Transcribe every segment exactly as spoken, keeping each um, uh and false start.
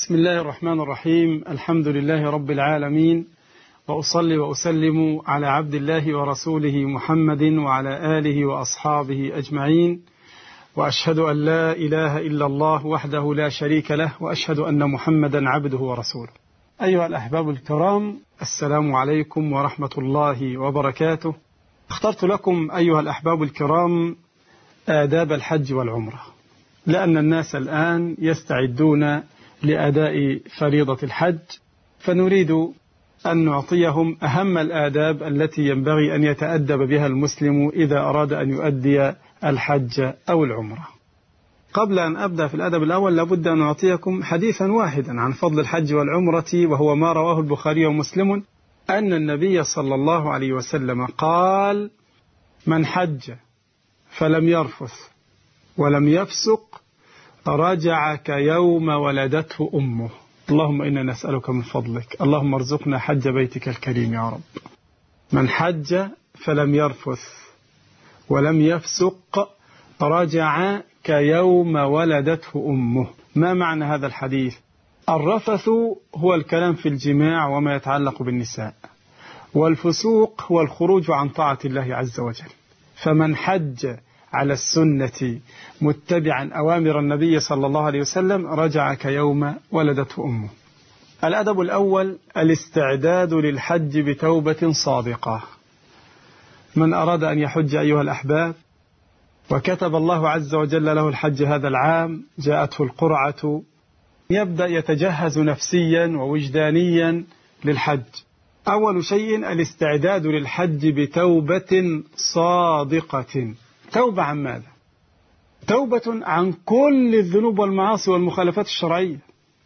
بسم الله الرحمن الرحيم. الحمد لله رب العالمين، وأصلي وأسلم على عبد الله ورسوله محمد وعلى آله وأصحابه أجمعين، وأشهد أن لا إله إلا الله وحده لا شريك له، وأشهد أن محمدا عبده ورسوله. أيها الأحباب الكرام، السلام عليكم ورحمة الله وبركاته. اخترت لكم أيها الأحباب الكرام آداب الحج والعمرة، لأن الناس الآن يستعدون لأداء فريضة الحج، فنريد أن نعطيهم أهم الآداب التي ينبغي أن يتأدب بها المسلم إذا أراد أن يؤدي الحج أو العمرة. قبل أن أبدأ في الأدب الأول لابد أن أعطيكم حديثا واحدا عن فضل الحج والعمرة، وهو ما رواه البخاري ومسلم أن النبي صلى الله عليه وسلم قال: من حج فلم يرفث ولم يفسق رجع كيوم ولدته أمه. اللهم إنا نسألك من فضلك، اللهم ارزقنا حج بيتك الكريم يا رب. من حج فلم يرفث ولم يفسق رجع كيوم ولدته أمه. ما معنى هذا الحديث؟ الرفث هو الكلام في الجماع وما يتعلق بالنساء، والفسوق هو الخروج عن طاعة الله عز وجل. فمن حج على السنة متبعا أوامر النبي صلى الله عليه وسلم رجع كيوم ولدته أمه. الأدب الأول: الاستعداد للحج بتوبة صادقة. من أراد أن يحج أيها الأحباب وكتب الله عز وجل له الحج هذا العام، جاءته القرعة، يبدأ يتجهز نفسيا ووجدانيا للحج. أول شيء الاستعداد للحج بتوبة صادقة. توبة عن ماذا؟ توبة عن كل الذنوب والمعاصي والمخالفات الشرعية.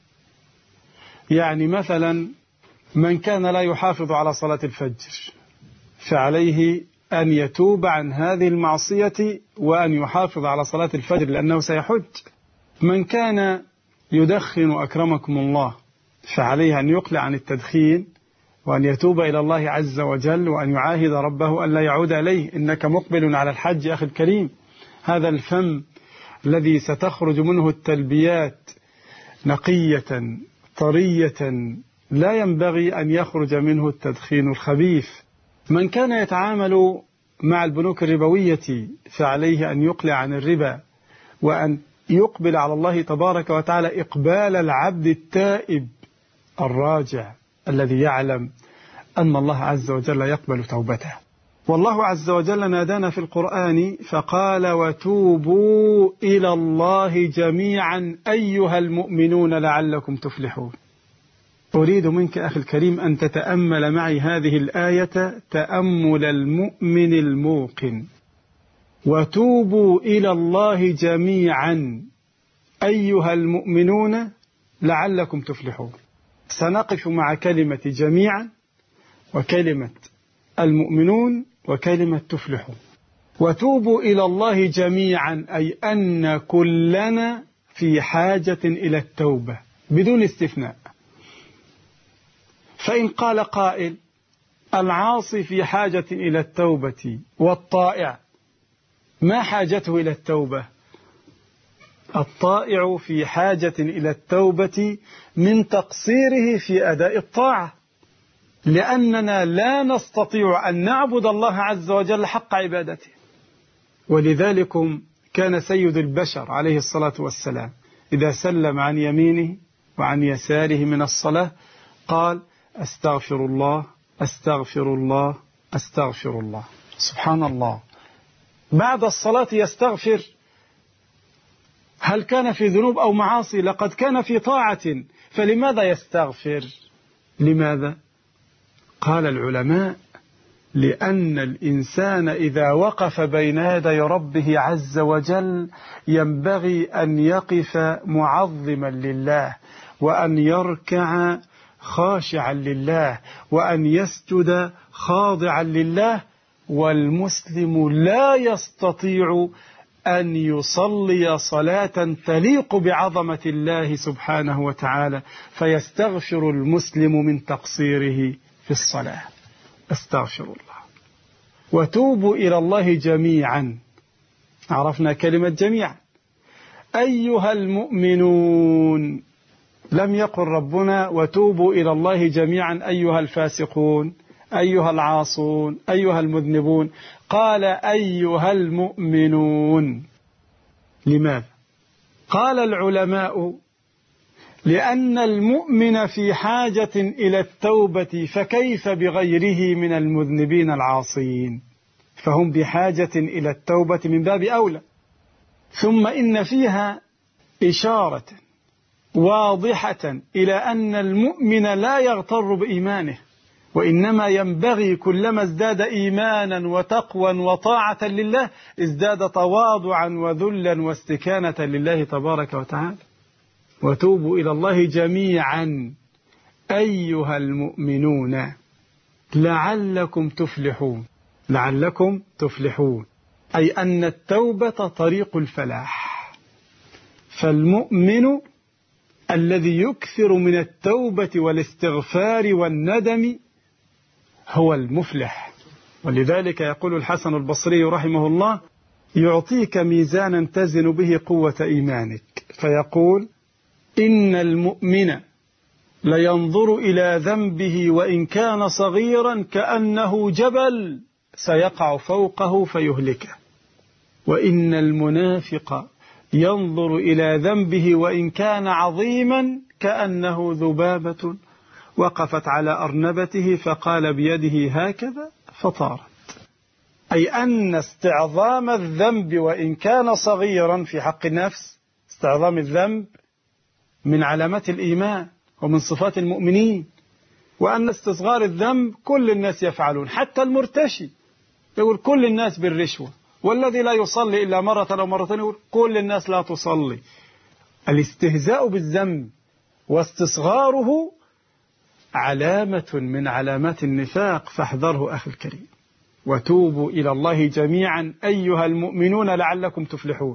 يعني مثلا من كان لا يحافظ على صلاة الفجر فعليه أن يتوب عن هذه المعصية وأن يحافظ على صلاة الفجر لأنه سيحج. من كان يدخن أكرمكم الله فعليه أن يقلع عن التدخين وأن يتوب إلى الله عز وجل وأن يعاهد ربه ألا يعود إليه. إنك مقبل على الحج أخي الكريم. هذا الفم الذي ستخرج منه التلبيات نقية طرية لا ينبغي أن يخرج منه التدخين الخبيث. من كان يتعامل مع البنوك الربوية فعليه أن يقلع عن الربا وأن يقبل على الله تبارك وتعالى إقبال العبد التائب الراجع الذي يعلم أن الله عز وجل يقبل توبته. والله عز وجل نادانا في القرآن فقال: وتوبوا إلى الله جميعا أيها المؤمنون لعلكم تفلحون. أريد منك أخي الكريم أن تتأمل معي هذه الآية تأمل المؤمن الموقن. وتوبوا إلى الله جميعا أيها المؤمنون لعلكم تفلحون. سنقف مع كلمة جميعا وكلمة المؤمنون وكلمة تفلحون. وتوبوا إلى الله جميعا أي أن كلنا في حاجة إلى التوبة بدون استثناء. فإن قال قائل: العاصي في حاجة إلى التوبة والطائع ما حاجته إلى التوبة؟ الطائع في حاجة إلى التوبة من تقصيره في أداء الطاعة، لأننا لا نستطيع أن نعبد الله عز وجل حق عبادته. ولذلك كان سيد البشر عليه الصلاة والسلام إذا سلم عن يمينه وعن يساره من الصلاة قال: أستغفر الله أستغفر الله أستغفر الله. سبحان الله، بعد الصلاة يستغفر. هل كان في ذنوب أو معاصي؟ لقد كان في طاعة، فلماذا يستغفر؟ لماذا؟ قال العلماء: لأن الإنسان إذا وقف بين يدي ربه عز وجل ينبغي أن يقف معظما لله، وأن يركع خاشعا لله، وأن يسجد خاضعا لله. والمسلم لا يستطيع أن يصلي صلاة تليق بعظمة الله سبحانه وتعالى، فيستغفر المسلم من تقصيره في الصلاة. استغفر الله. وتوبوا إلى الله جميعا. عرفنا كلمة جميعا. أيها المؤمنون لم يقل ربنا وتوبوا إلى الله جميعا أيها الفاسقون أيها العاصون أيها المذنبون، قال أيها المؤمنون. لماذا؟ قال العلماء لأن المؤمن في حاجة إلى التوبة، فكيف بغيره من المذنبين العاصين؟ فهم بحاجة إلى التوبة من باب أولى. ثم إن فيها إشارة واضحة إلى أن المؤمن لا يغتر بإيمانه، وإنما ينبغي كلما ازداد إيمانا وتقوى وطاعة لله ازداد تواضعا وذلا واستكانة لله تبارك وتعالى. وتوبوا إلى الله جميعا أيها المؤمنون لعلكم تفلحون. لعلكم تفلحون أي أن التوبة طريق الفلاح. فالمؤمن الذي يكثر من التوبة والاستغفار والندم هو المفلح. ولذلك يقول الحسن البصري رحمه الله: يعطيك ميزانا تزن به قوة إيمانك، فيقول: إن المؤمن لينظر إلى ذنبه وإن كان صغيرا كأنه جبل سيقع فوقه فيهلكه، وإن المنافق ينظر إلى ذنبه وإن كان عظيما كأنه ذبابة وقفت على أرنبته فقال بيده هكذا فطارت. أي أن استعظام الذنب وإن كان صغيرا في حق النفس، استعظام الذنب من علامات الإيمان ومن صفات المؤمنين، وأن استصغار الذنب كل الناس يفعلون، حتى المرتشي يقول كل الناس بالرشوة، والذي لا يصلي إلا مرة أو مرتين يقول كل الناس لا تصلي. الاستهزاء بالذنب واستصغاره علامة من علامات النفاق، فاحذره أخي الكريم. وتوبوا إلى الله جميعا أيها المؤمنون لعلكم تفلحون.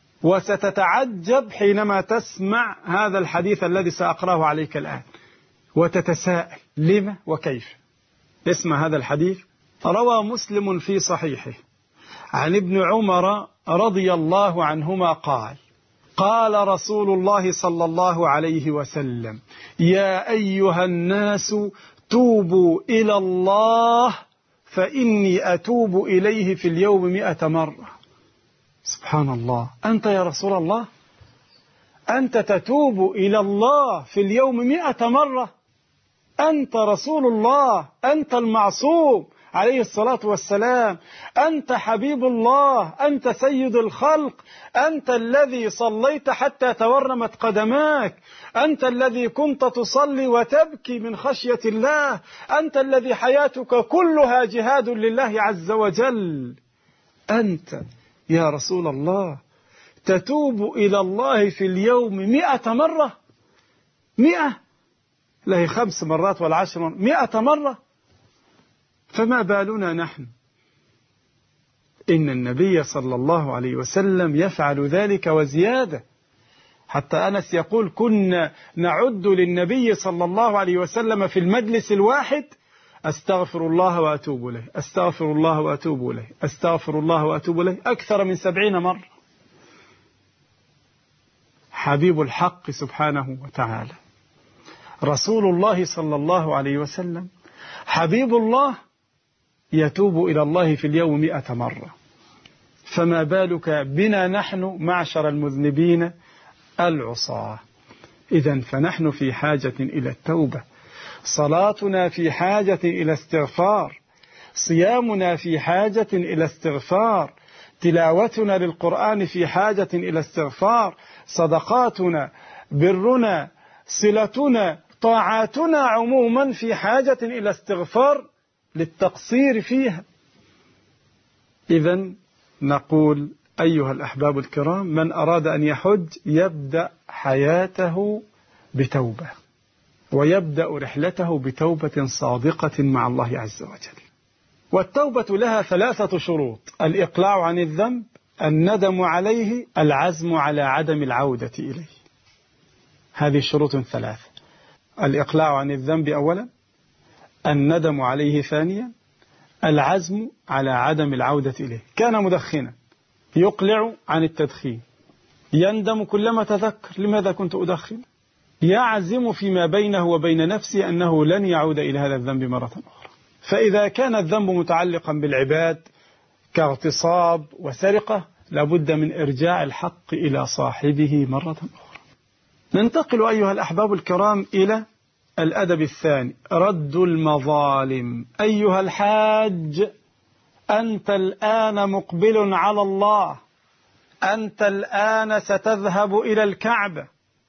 وستتعجب حينما تسمع هذا الحديث الذي سأقرأه عليك الآن وتتساءل لما وكيف. اسمع هذا الحديث. روى مسلم في صحيحه عن ابن عمر رضي الله عنهما قال: قال رسول الله صلى الله عليه وسلم: يا أيها الناس توبوا إلى الله فإني أتوب إليه في اليوم مئة مرة. سبحان الله، أنت يا رسول الله أنت تتوب إلى الله في اليوم مئة مرة؟ أنت رسول الله، أنت المعصوم عليه الصلاة والسلام، أنت حبيب الله، أنت سيد الخلق، أنت الذي صليت حتى تورمت قدماك، أنت الذي كنت تصلي وتبكي من خشية الله، أنت الذي حياتك كلها جهاد لله عز وجل. أنت يا رسول الله تتوب إلى الله في اليوم مئة مرة؟ مئة؟ لا هي خمس مرات ولا عشر، مئة مرة. فما بالنا نحن؟ إن النبي صلى الله عليه وسلم يفعل ذلك وزيادة. حتى أنس يقول: كنا نعد للنبي صلى الله عليه وسلم في المجلس الواحد أستغفر الله وأتوب إليه، أستغفر الله وأتوب إليه، أستغفر الله وأتوب إليه، أكثر من سبعين مرة. حبيب الحق سبحانه وتعالى رسول الله صلى الله عليه وسلم، حبيب الله يتوب إلى الله في اليوم مئة مرة. فما بالك بنا نحن معشر المذنبين العصاة؟ إذن فنحن في حاجة إلى التوبة، صلاتنا في حاجة إلى استغفار، صيامنا في حاجة إلى استغفار، تلاوتنا للقرآن في حاجة إلى استغفار، صدقاتنا، برنا، صلتنا، طاعاتنا عموما في حاجة إلى استغفار للتقصير فيها. إذن نقول أيها الأحباب الكرام: من أراد أن يحج يبدأ حياته بتوبة، ويبدأ رحلته بتوبة صادقة مع الله عز وجل. والتوبة لها ثلاثة شروط: الإقلاع عن الذنب، الندم عليه، العزم على عدم العودة إليه. هذه شروط ثلاثة: الإقلاع عن الذنب أولا، الندم عليه ثانيا، العزم على عدم العودة إليه. كان مدخنا يقلع عن التدخين، يندم كلما تذكر: لماذا كنت أدخن؟ يعزم فيما بينه وبين نفسه أنه لن يعود إلى هذا الذنب مرة أخرى. فإذا كان الذنب متعلقا بالعباد كاغتصاب وسرقة لابد من إرجاع الحق إلى صاحبه مرة أخرى. ننتقل أيها الأحباب الكرام إلى الأدب الثاني، رد المظالم. أيها الحاج، أنت الآن مقبل على الله، أنت الآن ستذهب إلى الكعبة،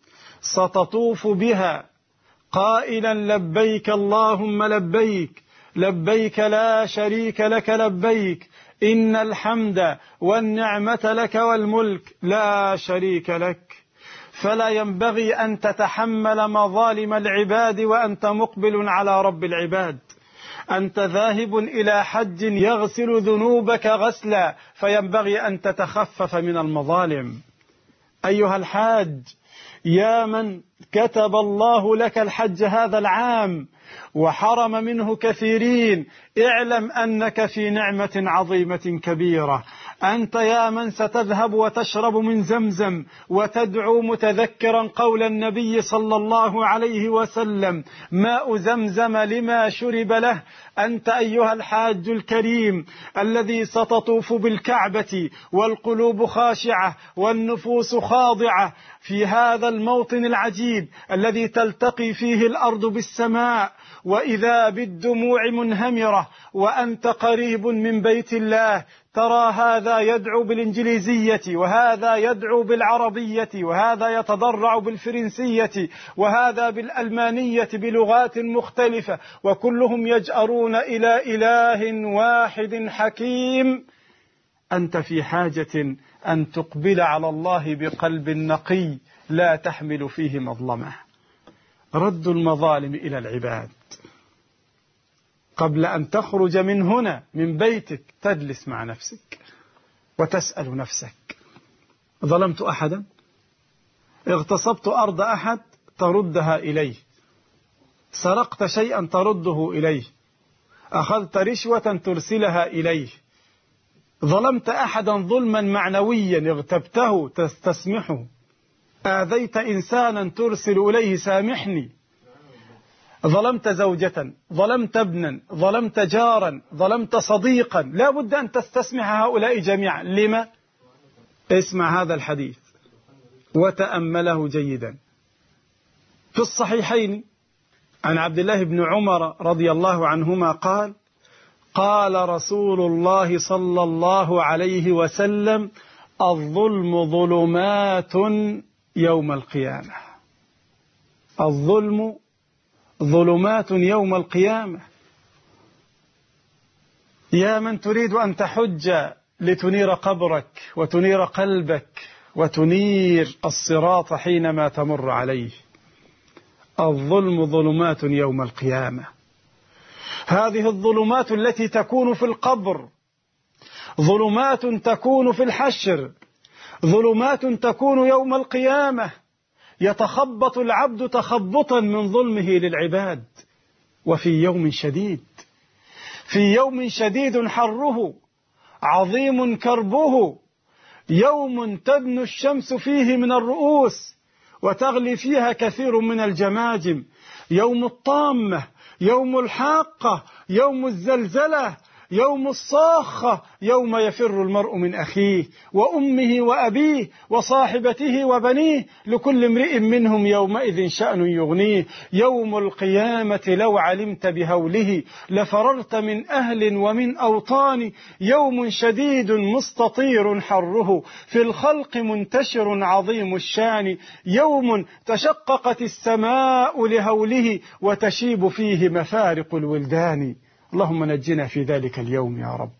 ستطوف بها قائلا لبيك اللهم لبيك، لبيك لا شريك لك لبيك، إن الحمد والنعمة لك والملك لا شريك لك. فلا ينبغي أن تتحمل مظالم العباد وأنت مقبل على رب العباد. أنت ذاهب إلى حج يغسل ذنوبك غسلا، فينبغي أن تتخفف من المظالم. أيها الحاج، يا من كتب الله لك الحج هذا العام وحرم منه كثيرين، اعلم أنك في نعمة عظيمة كبيرة. أنت يا من ستذهب وتشرب من زمزم وتدعو متذكرا قول النبي صلى الله عليه وسلم: ماء زمزم لما شرب له. أنت أيها الحاج الكريم الذي ستطوف بالكعبة والقلوب خاشعة والنفوس خاضعة في هذا الموطن العجيب الذي تلتقي فيه الأرض بالسماء، وإذا بالدموع منهمرة وأنت قريب من بيت الله، ترى هذا يدعو بالإنجليزية وهذا يدعو بالعربية وهذا يتضرع بالفرنسية وهذا بالألمانية بلغات مختلفة، وكلهم يجأرون إلى إله واحد حكيم. أنت في حاجة أن تقبل على الله بقلب نقي لا تحمل فيه مظلمة. رد المظالم إلى العباد. قبل أن تخرج من هنا من بيتك تجلس مع نفسك وتسأل نفسك: ظلمت أحدا؟ اغتصبت أرض أحد؟ تردها إليه. سرقت شيئا ترده إليه. أخذت رشوة ترسلها إليه. ظلمت أحدا ظلما معنويا اغتبته تستسمحه. آذيت إنسانا ترسل إليه سامحني. ظلمت زوجة، ظلمت ابنا، ظلمت جارا، ظلمت صديقا، لا بد أن تستسمح هؤلاء جميعا. لما؟ اسمع هذا الحديث وتأمله جيدا. في الصحيحين عن عبد الله بن عمر رضي الله عنهما قال: قال رسول الله صلى الله عليه وسلم: الظلم ظلمات يوم القيامة. الظلم ظلمات يوم القيامة. يا من تريد أن تحج لتنير قبرك وتنير قلبك وتنير الصراط حينما تمر عليه، الظلم ظلمات يوم القيامة. هذه الظلمات التي تكون في القبر، ظلمات تكون في الحشر، ظلمات تكون يوم القيامة. يتخبط العبد تخبطا من ظلمه للعباد. وفي يوم شديد، في يوم شديد حره عظيم كربه، يوم تدنو الشمس فيه من الرؤوس وتغلي فيها كثير من الجماجم، يوم الطامة، يوم الحاقة، يوم الزلزلة، يوم الصاخة، يوم يفر المرء من أخيه وأمه وأبيه وصاحبته وبنيه، لكل امرئ منهم يومئذ شأن يغنيه. يوم القيامة لو علمت بهوله لفررت من أهل ومن أوطان. يوم شديد مستطير حره، في الخلق منتشر عظيم الشان. يوم تشققت السماء لهوله وتشيب فيه مفارق الولدان. اللهم نجنا في ذلك اليوم يا رب.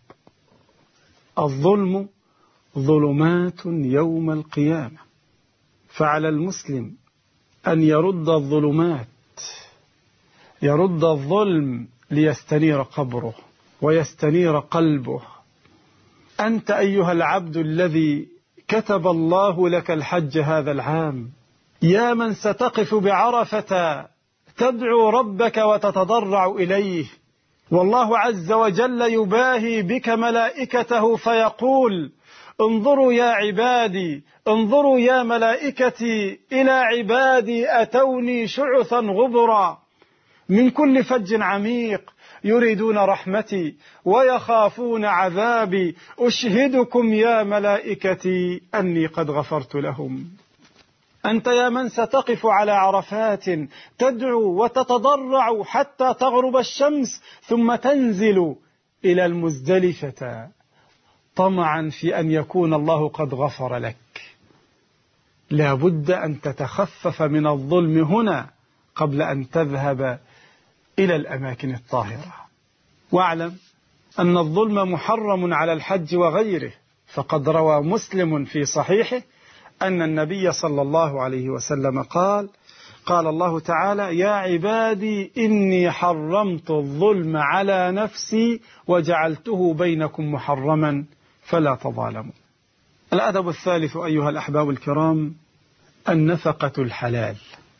الظلم ظلمات يوم القيامة، فعلى المسلم أن يرد الظلمات، يرد الظلم ليستنير قبره ويستنير قلبه. أنت أيها العبد الذي كتب الله لك الحج هذا العام، يا من ستقف بعرفة تدعو ربك وتتضرع إليه، والله عز وجل يباهي بك ملائكته فيقول: انظروا يا عبادي، انظروا يا ملائكتي إلى عبادي أتوني شعثا غبرا من كل فج عميق يريدون رحمتي ويخافون عذابي، أشهدكم يا ملائكتي أني قد غفرت لهم. أنت يا من ستقف على عرفات تدعو وتتضرع حتى تغرب الشمس ثم تنزل إلى المزدلفة طمعا في أن يكون الله قد غفر لك. لا بد أن تتخفف من الظلم هنا قبل أن تذهب إلى الأماكن الطاهرة. واعلم أن الظلم محرم على الحج وغيره، فقد روى مسلم في صحيحه أن النبي صلى الله عليه وسلم قال قال الله تعالى: يا عبادي إني حرمت الظلم على نفسي وجعلته بينكم محرما فلا تظالموا. الأدب الثالث أيها الأحباب الكرام النفقة الحلال.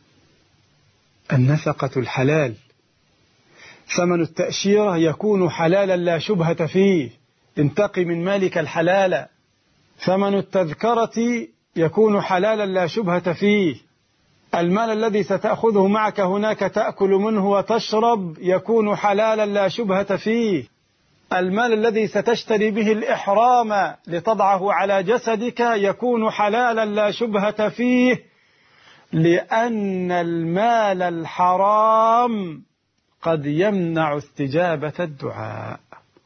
النفقة الحلال، ثمن التأشيرة يكون حلالا لا شبهة فيه، انتقي من مالك الحلال. ثمن التذكرة يكون حلالا لا شبهة فيه. المال الذي ستأخذه معك هناك تأكل منه وتشرب يكون حلالا لا شبهة فيه. المال الذي ستشتري به الإحرام لتضعه على جسدك يكون حلالا لا شبهة فيه، لأن المال الحرام قد يمنع استجابة الدعاء.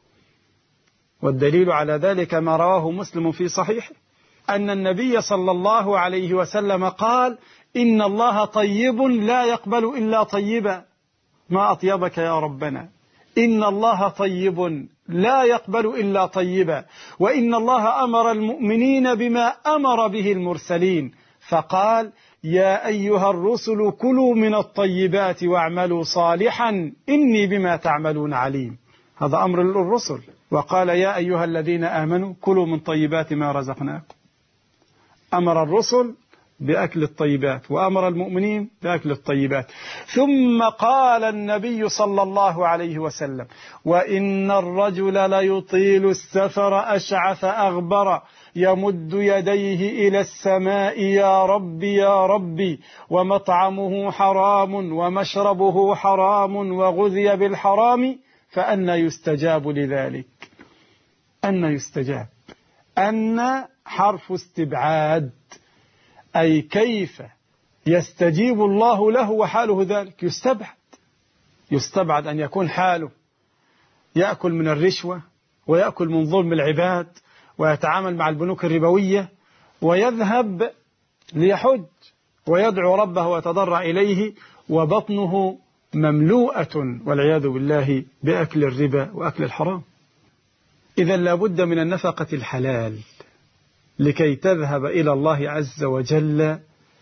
والدليل على ذلك ما رواه مسلم في صحيحه أن النبي صلى الله عليه وسلم قال: إن الله طيب لا يقبل إلا طيبا. ما أطيبك يا ربنا. إن الله طيب لا يقبل إلا طيبا، وإن الله أمر المؤمنين بما أمر به المرسلين، فقال: يا أيها الرسل كلوا من الطيبات واعملوا صالحا إني بما تعملون عليم. هذا أمر للرسل. وقال: يا أيها الذين آمنوا كلوا من طيبات ما رزقناكم. أمر الرسل بأكل الطيبات وأمر المؤمنين بأكل الطيبات. ثم قال النبي صلى الله عليه وسلم: وإن الرجل ليطيل السفر أشعث أغبر يمد يديه إلى السماء يا ربي يا ربي، ومطعمه حرام ومشربه حرام وغذي بالحرام، فأنى يستجاب لذلك. أن يستجاب، أن حرف استبعاد، أي كيف يستجيب الله له وحاله ذلك. يستبعد يستبعد أن يكون حاله يأكل من الرشوة ويأكل من ظلم العباد ويتعامل مع البنوك الربوية ويذهب ليحج ويدعو ربه ويتضرع إليه وبطنه مملوءة والعياذ بالله بأكل الربا وأكل الحرام. إذا لابد من النفقة الحلال لكي تذهب إلى الله عز وجل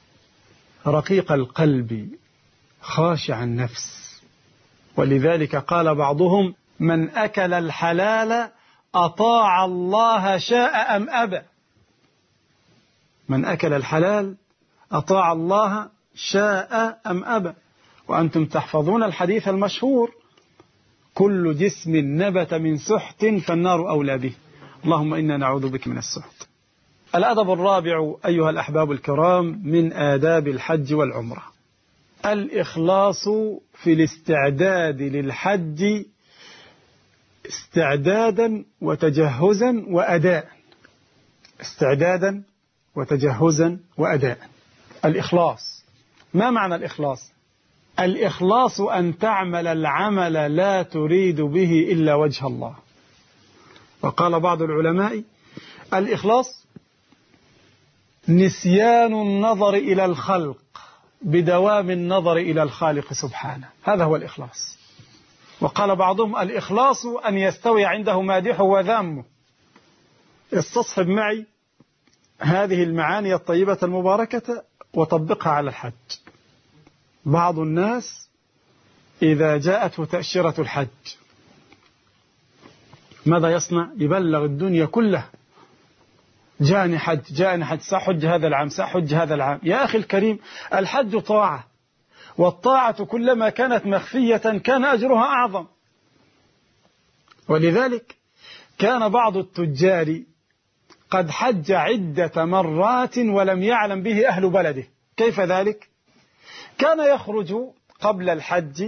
رقيق القلب خاشع النفس. ولذلك قال بعضهم: من أكل الحلال أطاع الله شاء أم أبى. من أكل الحلال أطاع الله شاء أم أبى. وأنتم تحفظون الحديث المشهور: كل جسم نبت من سحت فالنار أولى به. اللهم إنا نعوذ بك من السحت. الأدب الرابع أيها الأحباب الكرام من آداب الحج والعمرة الإخلاص في الاستعداد للحج استعدادا وتجهزا وأداء. استعدادا وتجهزا وأداء. الإخلاص، ما معنى الإخلاص؟ الإخلاص أن تعمل العمل لا تريد به إلا وجه الله. وقال بعض العلماء: الإخلاص نسيان النظر إلى الخلق بدوام النظر إلى الخالق سبحانه. هذا هو الإخلاص. وقال بعضهم: الإخلاص أن يستوي عنده مادحه وذامه. استصحب معي هذه المعاني الطيبة المباركة وطبقها على الحج. بعض الناس إذا جاءته تأشيرة الحج ماذا يصنع؟ يبلغ الدنيا كلها: جاءني حج جاءني حج سأحج هذا العام سأحج هذا العام. يا أخي الكريم، الحج طاعة، والطاعة كلما كانت مخفية كان أجرها أعظم. ولذلك كان بعض التجار قد حج عدة مرات ولم يعلم به أهل بلده. كيف ذلك؟ كان يخرج قبل الحج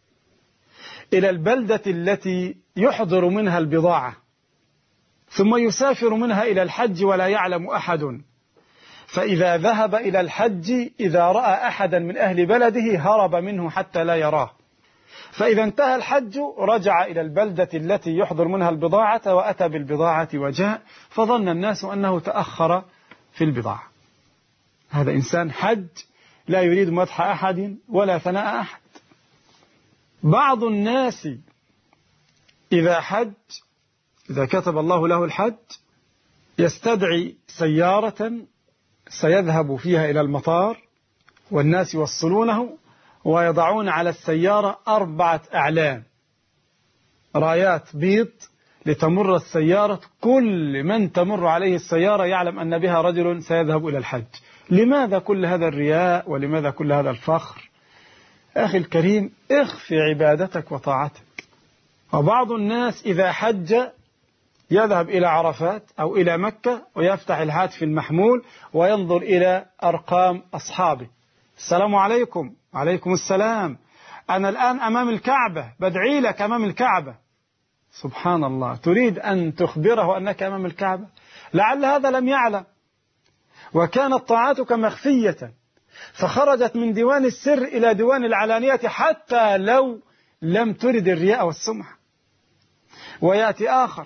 إلى البلدة التي يحضر منها البضاعة، ثم يسافر منها إلى الحج ولا يعلم أحد، فإذا ذهب إلى الحج إذا رأى أحدا من أهل بلده هرب منه حتى لا يراه، فإذا انتهى الحج رجع إلى البلدة التي يحضر منها البضاعة وأتى بالبضاعة وجاء، فظن الناس أنه تأخر في البضاعة. هذا إنسان حج لا يريد مدح أحد ولا ثناء أحد. بعض الناس إذا حج، إذا كتب الله له الحج، يستدعي سيارة سيذهب فيها إلى المطار والناس يوصلونه ويضعون على السيارة أربعة أعلام رايات بيض لتمر السيارة، كل من تمر عليه السيارة يعلم أن بها رجل سيذهب إلى الحج. لماذا كل هذا الرياء ولماذا كل هذا الفخر؟ أخي الكريم، اخفي عبادتك وطاعتك. وبعض الناس إذا حج يذهب إلى عرفات أو إلى مكة ويفتح الهاتف المحمول وينظر إلى أرقام أصحابه. السلام عليكم. عليكم السلام. أنا الآن أمام الكعبة، بدعي لك أمام الكعبة. سبحان الله، تريد أن تخبره أنك أمام الكعبة؟ لعل هذا لم يعلم، وكانت طاعتك مخفية فخرجت من ديوان السر إلى ديوان العلانية حتى لو لم ترد الرياء والسمعة. ويأتي آخر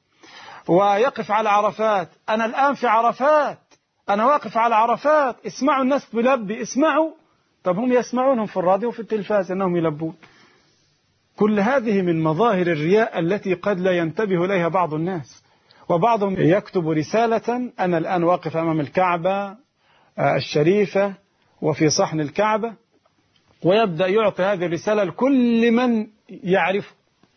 ويقف على عرفات، أنا الآن في عرفات، أنا واقف على عرفات، اسمعوا الناس تلبي، اسمعوا. طب هم يسمعونهم في الراديو وفي التلفاز أنهم يلبون. كل هذه من مظاهر الرياء التي قد لا ينتبه إليها بعض الناس. وبعضهم يكتب رسالة، أنا الآن واقف أمام الكعبة الشريفة وفي صحن الكعبة، ويبدأ يعطي هذه الرسالة لكل من يعرفه.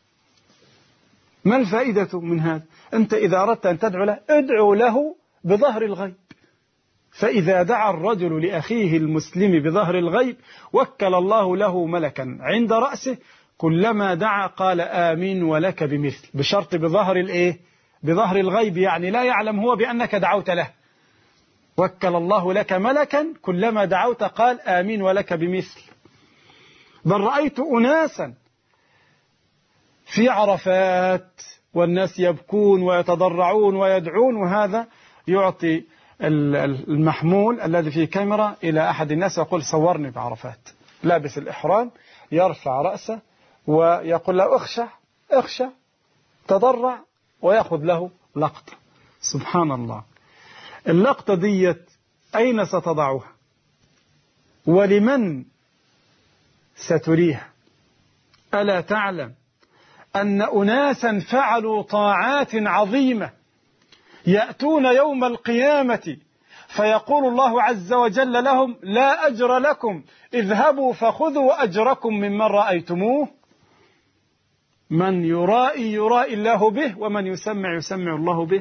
ما الفائدة من هذا؟ أنت إذا أردت أن تدعو له ادعو له بظهر الغيب، فإذا دعا الرجل لأخيه المسلم بظهر الغيب وكل الله له ملكا عند رأسه، كلما دعا قال آمين ولك بمثل، بشرط بظهر الإيه؟ بظهر الغيب، يعني لا يعلم هو بأنك دعوت له. وكل الله لك ملكا كلما دعوت قال آمين ولك بمثل. بل رأيت أناسا في عرفات والناس يبكون ويتضرعون ويدعون، وهذا يعطي المحمول الذي فيه كاميرا إلى أحد الناس ويقول صورني بعرفات، لابس الإحرام، يرفع رأسه ويقول له اخشى اخشى، تضرع، ويأخذ له لقطة. سبحان الله، اللقطة ديت أين ستضعها؟ ولمن ستريها؟ ألا تعلم أن أناسا فعلوا طاعات عظيمة يأتون يوم القيامة فيقول الله عز وجل لهم لا أجر لكم، اذهبوا فخذوا أجركم ممن رأيتموه. من يرائي يرائي الله به، ومن يسمع يسمع الله به.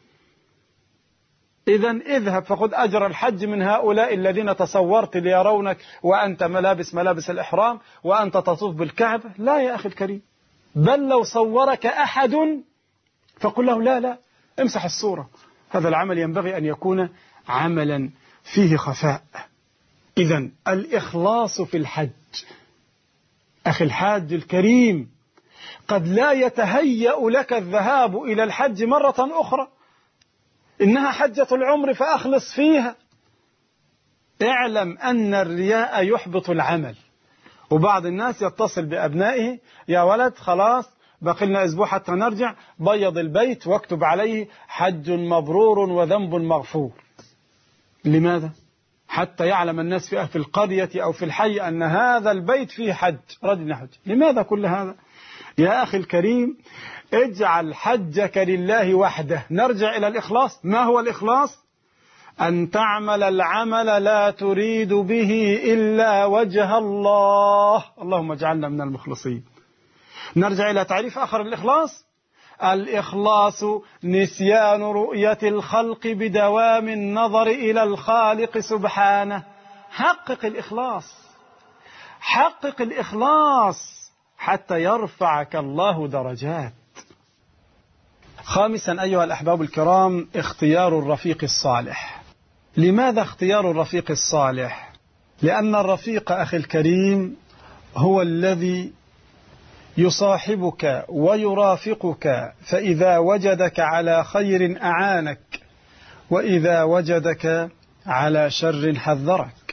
إذن اذهب فخذ أجر الحج من هؤلاء الذين تصورت ليرونك وأنت ملابس ملابس الإحرام وأنت تطوف بالكعبة. لا يا أخي الكريم، بل لو صورك أحد فقل له لا لا امسح الصورة. هذا العمل ينبغي أن يكون عملا فيه خفاء. إذن الإخلاص في الحج. أخي الحاج الكريم، قد لا يتهيأ لك الذهاب إلى الحج مرة أخرى، إنها حجة العمر فأخلص فيها. اعلم أن الرياء يحبط العمل. وبعض الناس يتصل بأبنائه، يا ولد خلاص بقي لنا أسبوع حتى نرجع، بيض البيت واكتب عليه حج مبرور وذنب مغفور. لماذا؟ حتى يعلم الناس في القرية أو في الحي أن هذا البيت فيه حج، رجل حج. لماذا كل هذا؟ يا أخي الكريم، اجعل حجك لله وحده. نرجع إلى الإخلاص. ما هو الإخلاص؟ أن تعمل العمل لا تريد به إلا وجه الله. اللهم اجعلنا من المخلصين. نرجع إلى تعريف آخر الإخلاص. الإخلاص نسيان رؤية الخلق بدوام النظر إلى الخالق سبحانه. حقق الإخلاص، حقق الإخلاص حتى يرفعك الله درجات. خامسا أيها الأحباب الكرام، اختيار الرفيق الصالح. لماذا اختيار الرفيق الصالح؟ لأن الرفيق أخي الكريم هو الذي يصاحبك ويرافقك، فإذا وجدك على خير أعانك، وإذا وجدك على شر حذرك.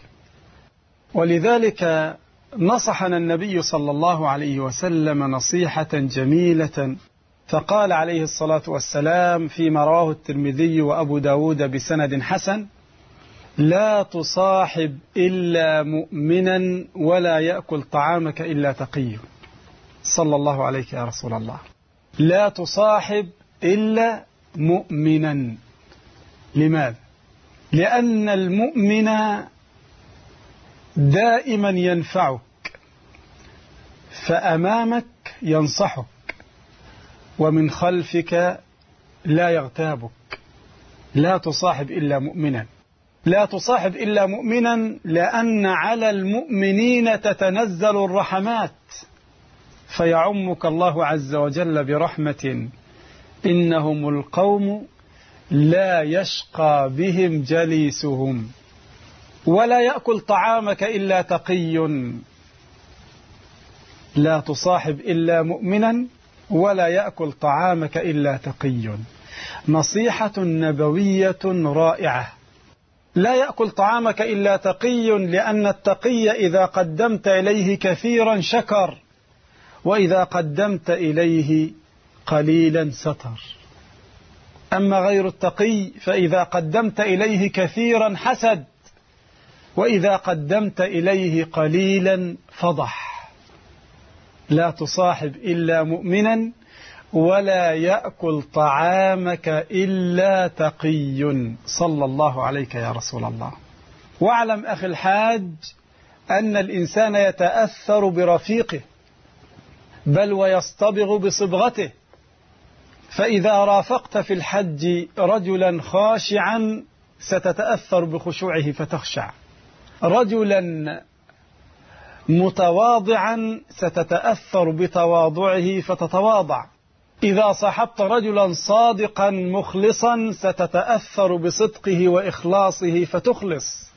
ولذلك نصحنا النبي صلى الله عليه وسلم نصيحة جميلة، فقال عليه الصلاة والسلام فيما رواه الترمذي وأبو داود بسند حسن: لا تصاحب إلا مؤمنا ولا يأكل طعامك إلا تقي. صلى الله عليك يا رسول الله. لا تصاحب إلا مؤمنا. لماذا؟ لأن المؤمن دائما ينفعك، فأمامك ينصحك، ومن خلفك لا يغتابك. لا تصاحب إلا مؤمنا. لا تصاحب إلا مؤمنا لأن على المؤمنين تتنزل الرحمات، فيعمك الله عز وجل برحمة: إنهم القوم لا يشقى بهم جليسهم. ولا يأكل طعامك إلا تقي. لا تصاحب إلا مؤمنا ولا يأكل طعامك إلا تقي. نصيحة نبوية رائعة. لا يأكل طعامك إلا تقي، لأن التقي إذا قدمت إليه كثيرا شكر، وإذا قدمت إليه قليلا ستر. أما غير التقي فإذا قدمت إليه كثيرا حسد، وإذا قدمت إليه قليلا فضح. لا تصاحب إلا مؤمنا ولا يأكل طعامك إلا تقي. صلى الله عليك يا رسول الله. واعلم أخي الحاج أن الإنسان يتأثر برفيقه، بل ويصطبغ بصبغته. فإذا رافقت في الحج رجلا خاشعا ستتأثر بخشوعه فتخشع، رجلا متواضعا ستتأثر بتواضعه فتتواضع. إذا صاحبت رجلا صادقا مخلصا ستتأثر بصدقه وإخلاصه فتخلص.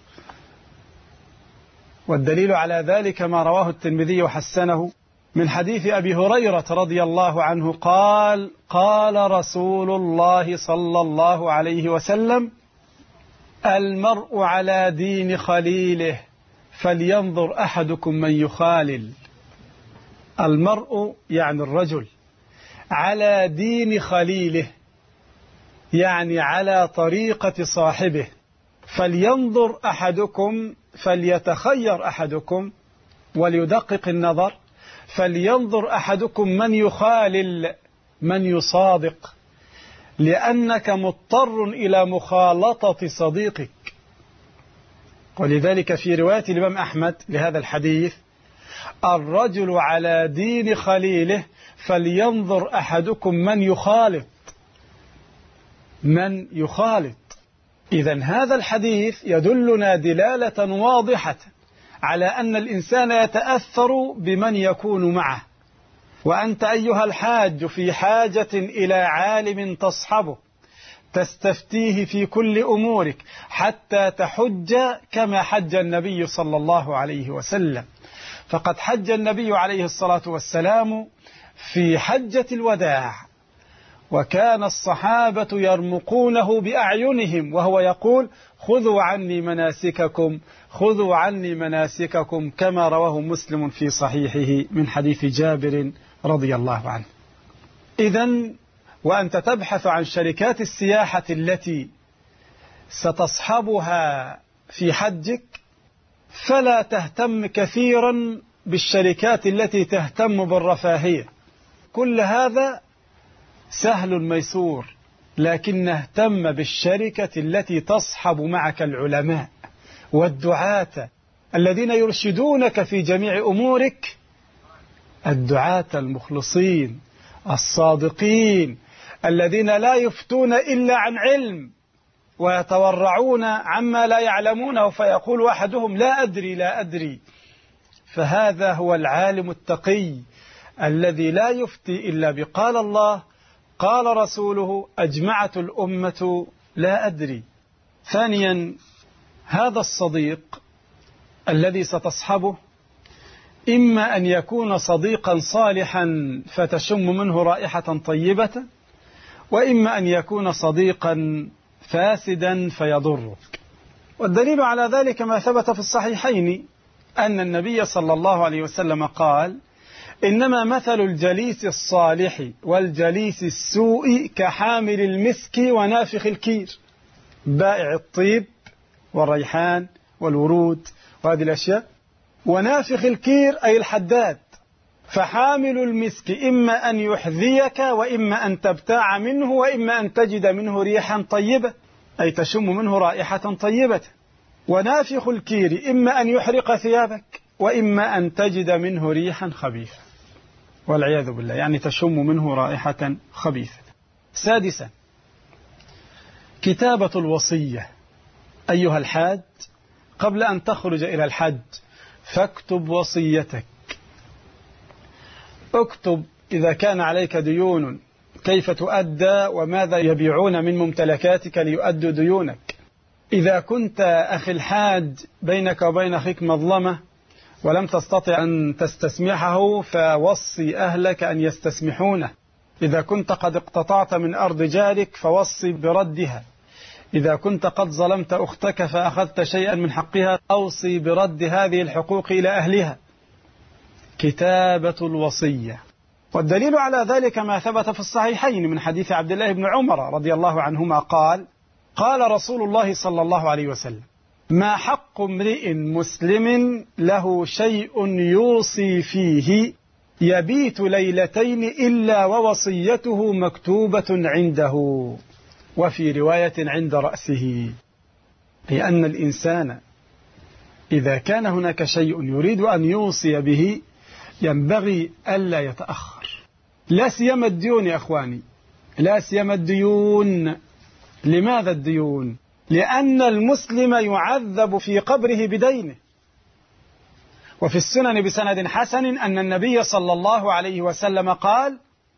والدليل على ذلك ما رواه الترمذي وحسنه من حديث أبي هريرة رضي الله عنه قال: قال رسول الله صلى الله عليه وسلم: المرء على دين خليله فلينظر أحدكم من يخالل. المرء يعني الرجل على دين خليله، يعني على طريقة صاحبه. فلينظر أحدكم، فليتخير أحدكم وليدقق النظر، فلينظر أحدكم من يخالل، من يصادق، لأنك مضطر إلى مخالطة صديقك. ولذلك في رواية الإمام أحمد لهذا الحديث: الرجل على دين خليله فلينظر أحدكم من يخالط، من يخالط. إذن هذا الحديث يدلنا دلالة واضحة على أن الإنسان يتأثر بمن يكون معه. وأنت أيها الحاج في حاجة إلى عالم تصحبه، تستفتيه في كل أمورك حتى تحج كما حج النبي صلى الله عليه وسلم. فقد حج النبي عليه الصلاة والسلام في حجة الوداع، وكان الصحابة يرمقونه بأعينهم وهو يقول: خذوا عني مناسككم، خذوا عني مناسككم، كما رواه مسلم في صحيحه من حديث جابر رضي الله عنه. إذن وأنت تبحث عن شركات السياحة التي ستصحبها في حجك، فلا تهتم كثيرا بالشركات التي تهتم بالرفاهية. كل هذا سهل ميسور، لكن اهتم بالشركة التي تصحب معك العلماء والدعاة الذين يرشدونك في جميع أمورك، الدعاة المخلصين الصادقين الذين لا يفتون إلا عن علم ويتورعون عما لا يعلمونه، فيقول أحدهم: لا أدري لا أدري. فهذا هو العالم التقي الذي لا يفتي إلا بقال الله قال رسوله أجمعت الأمة لا أدري. ثانيا، هذا الصديق الذي ستصحبه إما أن يكون صديقا صالحا فتشم منه رائحة طيبة، وإما أن يكون صديقا فاسدا فيضرك. والدليل على ذلك ما ثبت في الصحيحين أن النبي صلى الله عليه وسلم قال: إنما مثل الجليس الصالح والجليس السوء كحامل المسك ونافخ الكير. بائع الطيب والريحان والورود وهذه الأشياء، ونافخ الكير أي الحداد. فحامل المسك إما أن يحذيك وإما أن تبتاع منه وإما أن تجد منه ريحا طيبة أي تشم منه رائحة طيبة. ونافخ الكير إما أن يحرق ثيابك وإما أن تجد منه ريحا خبيثة والعياذ بالله، يعني تشم منه رائحة خبيثة. سادسا، كتابة الوصية. أيها الحاج، قبل أن تخرج إلى الحج فاكتب وصيتك. اكتب إذا كان عليك ديون كيف تؤدى وماذا يبيعون من ممتلكاتك ليؤدوا ديونك. إذا كنت أخي الحاج بينك وبين أخيك مظلمة ولم تستطع أن تستسمحه فوصي أهلك أن يستسمحونه. إذا كنت قد اقتطعت من أرض جارك فوصي بردها. إذا كنت قد ظلمت أختك فأخذت شيئا من حقها أوصي برد هذه الحقوق إلى أهلها. كتابة الوصية. والدليل على ذلك ما ثبت في الصحيحين من حديث عبد الله بن عمر رضي الله عنهما قال: قال رسول الله صلى الله عليه وسلم: ما حق امرئ مسلم له شيء يوصي فيه يبيت ليلتين إلا ووصيته مكتوبة عنده، وفي رواية عند رأسه. لأن الإنسان إذا كان هناك شيء يريد أن يوصي به ينبغي ألا يتأخر، لا سيما الديون يا أخواني، لا سيما الديون. لماذا الديون؟ لأن المسلم يعذب في قبره بدينه. وفي السنن بسند حسن أن النبي صلى الله عليه وسلم قال: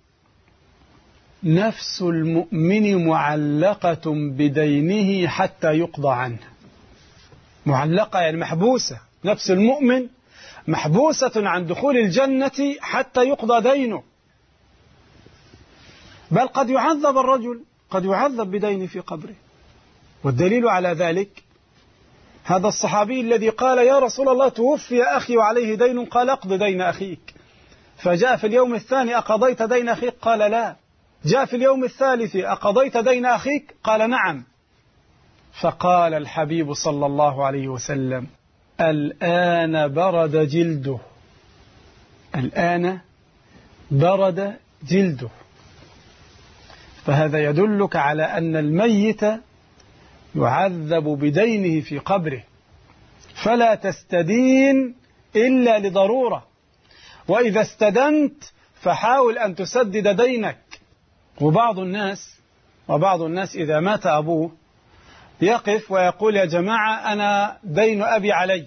نفس المؤمن معلقة بدينه حتى يقضى عنه. معلقة يعني محبوسة، نفس المؤمن محبوسة عن دخول الجنة حتى يقضى دينه. بل قد يعذب الرجل، قد يعذب بدينه في قبره. والدليل على ذلك هذا الصحابي الذي قال: يا رسول الله توفي أخي وعليه دين. قال: اقض دين أخيك. فجاء في اليوم الثاني: أقضيت دين أخيك؟ قال: لا. جاء في اليوم الثالث: أقضيت دين أخيك؟ قال: نعم. فقال الحبيب صلى الله عليه وسلم: الآن برد جلده، الآن برد جلده. فهذا يدلك على أن الميت يعذب بدينه في قبره، فلا تستدين إلا لضرورة، وإذا استدنت فحاول أن تسدد دينك. وبعض الناس وبعض الناس إذا مات أبوه يقف ويقول: يا جماعة أنا دين أبي علي،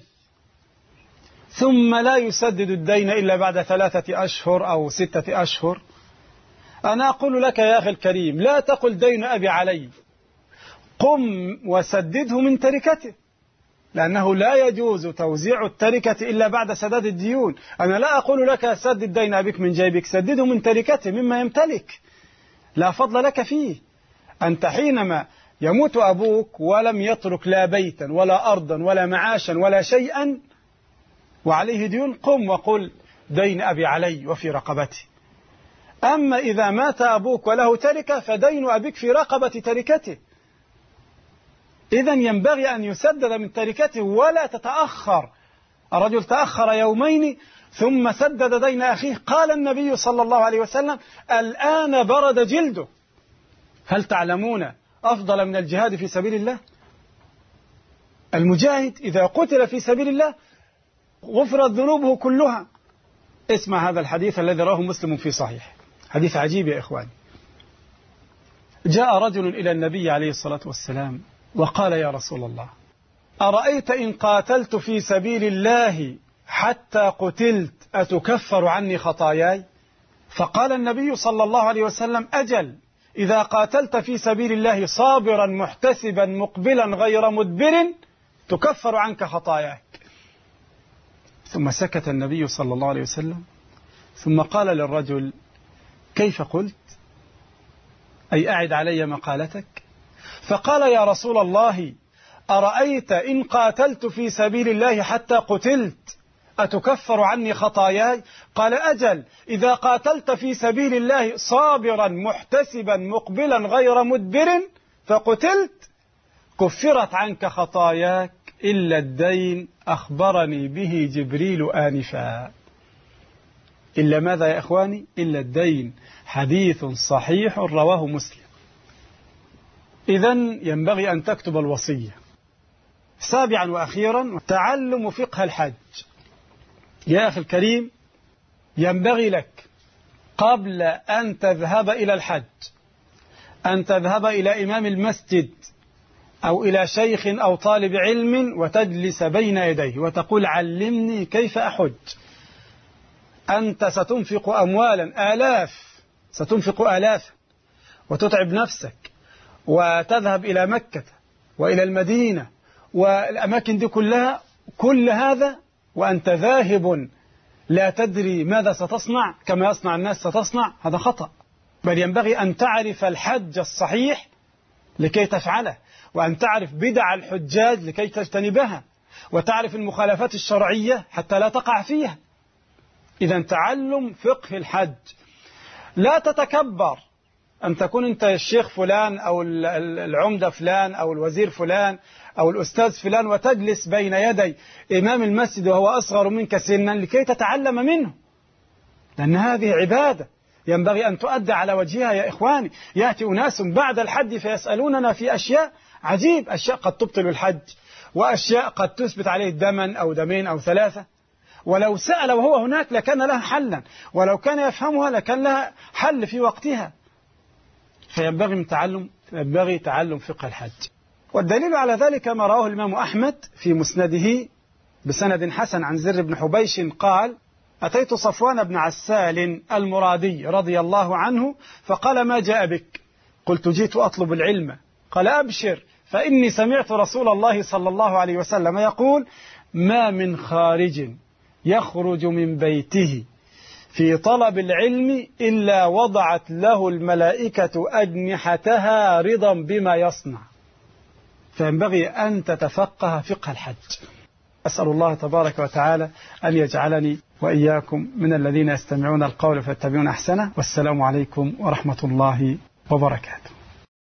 ثم لا يسدد الدين إلا بعد ثلاثة أشهر أو ستة أشهر. أنا أقول لك يا أخي الكريم، لا تقل دين أبي علي، قم وسدده من تركته، لأنه لا يجوز توزيع التركة إلا بعد سداد الديون. أنا لا أقول لك سدد دين أبيك من جيبك، سدده من تركته مما يمتلك، لا فضل لك فيه. أنت حينما يموت أبوك ولم يترك لا بيتا ولا أرضا ولا معاشا ولا شيئا وعليه ديون، قم وقل دين أبي علي وفي رقبتي. أما إذا مات أبوك وله تركة فدين أبيك في رقبة تركته. إذن ينبغي أن يسدد من تركته ولا تتأخر. الرجل تأخر يومين ثم سدد دين أخيه. قال النبي صلى الله عليه وسلم: الآن برد جلده. هل تعلمون أفضل من الجهاد في سبيل الله؟ المجاهد إذا قتل في سبيل الله غفرت ذنوبه كلها. اسمع هذا الحديث الذي رواه مسلم في صحيح، حديث عجيب يا إخواني. جاء رجل إلى النبي عليه الصلاة والسلام وقال: يا رسول الله، أرأيت إن قاتلت في سبيل الله حتى قتلت أتكفر عني خطاياي؟ فقال النبي صلى الله عليه وسلم: أجل، إذا قاتلت في سبيل الله صابرا محتسبا مقبلا غير مدبر تكفر عنك خطاياك. ثم سكت النبي صلى الله عليه وسلم ثم قال للرجل: كيف قلت؟ أي أعد علي مقالتك. فقال: يا رسول الله، أرأيت إن قاتلت في سبيل الله حتى قتلت أتكفر عني خطاياي؟ قال: أجل، إذا قاتلت في سبيل الله صابرا محتسبا مقبلا غير مدبر فقتلت كفرت عنك خطاياك إلا الدين أخبرني به جبريل آنفا. إلا ماذا يا إخواني؟ إلا الدين. حديث صحيح رواه مسلم. إذن ينبغي أن تكتب الوصية. سابعا وأخيرا تعلم فقه الحج. يا أخي الكريم، ينبغي لك قبل أن تذهب إلى الحج أن تذهب إلى إمام المسجد أو إلى شيخ أو طالب علم وتجلس بين يديه وتقول: علمني كيف أحج. أنت ستنفق أموالا آلاف، ستنفق آلاف وتتعب نفسك وتذهب إلى مكة وإلى المدينة والأماكن دي كلها، كل هذا وأنت ذاهب لا تدري ماذا ستصنع كما يصنع الناس ستصنع. هذا خطأ. بل ينبغي أن تعرف الحج الصحيح لكي تفعله، وأن تعرف بدع الحجاج لكي تجتنبها، وتعرف المخالفات الشرعية حتى لا تقع فيها. إذا تعلم فقه الحج. لا تتكبر أن تكون أنت الشيخ فلان أو العمدة فلان أو الوزير فلان أو الأستاذ فلان وتجلس بين يدي إمام المسجد وهو أصغر منك سنا لكي تتعلم منه، لأن هذه عبادة ينبغي أن تؤدى على وجهها. يا إخواني، يأتي أناس بعد الحج فيسألوننا في أشياء عجيب، أشياء قد تبطل الحج وأشياء قد تثبت عليه دما أو دمين أو ثلاثة، ولو سأل وهو هناك لكان لها حلا، ولو كان يفهمها لكان لها حل في وقتها. فينبغي من تعلم ينبغي تعلم فقه الحج. والدليل على ذلك ما رواه الإمام أحمد في مسنده بسند حسن عن زر بن حبيش قال: أتيت صفوان بن عسال المرادي رضي الله عنه فقال: ما جاء بك؟ قلت: جئت أطلب العلم. قال: أبشر، فإني سمعت رسول الله صلى الله عليه وسلم يقول: ما من خارج يخرج من بيته في طلب العلم إلا وضعت له الملائكة أجنحتها رضا بما يصنع. فينبغي أن تتفقه فقه الحج. أسأل الله تبارك وتعالى أن يجعلني وإياكم من الذين يستمعون القول فيتبعون أحسنه. والسلام عليكم ورحمة الله وبركاته.